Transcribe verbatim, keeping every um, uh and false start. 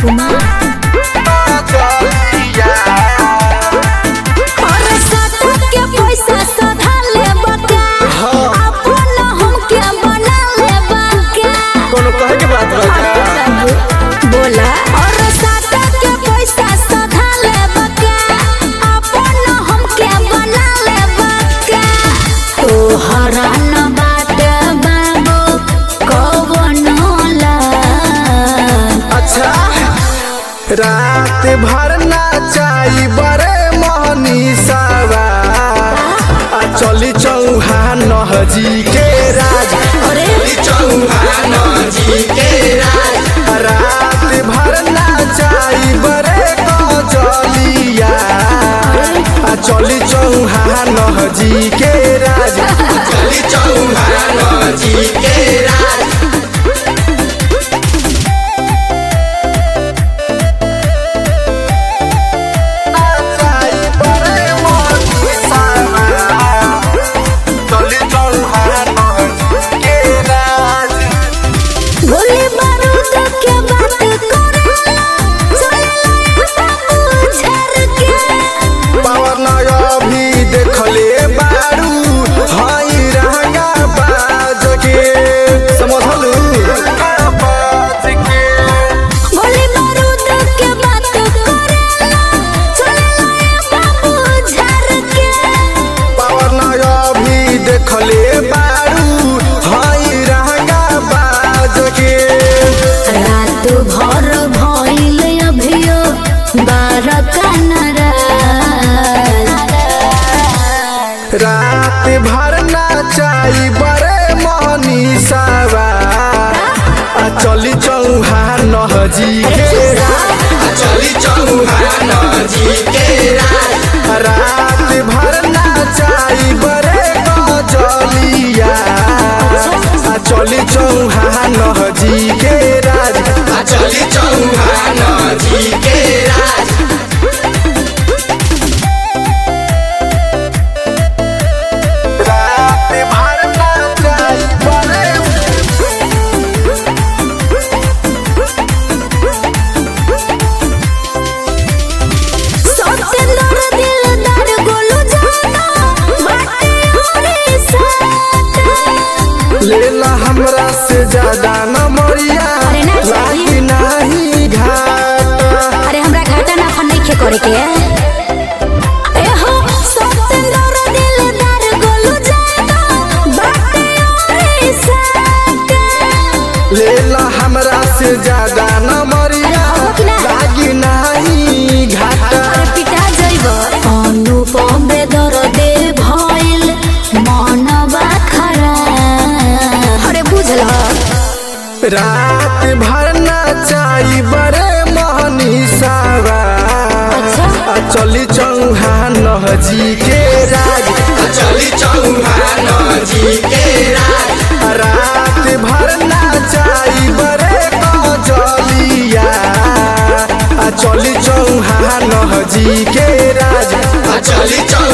रात भर नाचाई बड़े मोहनी सावा चली चौहान जी के राज चौहान जी के राज रात भर नाचाई बड़े कजलिया चली चौहान जी के राज चली चौहान जी के राज रात भर नाचाई बड़े मोहनी सावा चली चौहान जी के चली चौहान जी के रात भर नाचाई बड़े कजलिया चली चौहान जी के राज चली चौहान जी के राज लेला हमरा से ज्यादा न मरिया लागी नहीं घाटा। अरे हमरा घाटा ना फन नहीं करे के ए हो सतेंदर दिलदार गोलू जाना बाटे और साटा लेला हमरा से ज्यादा न मरिया लागी नहीं घाटा। अरे पिटा जइबो अनुपम बेदर दे भइल मनवा खरा रात भर नाचाई बड़े मोहनी सावा चली चौहान जी के राज चली चौहान जी के राज रात भर नाचाई बड़े कजलिया चली चौहान जी के राज चली चौहान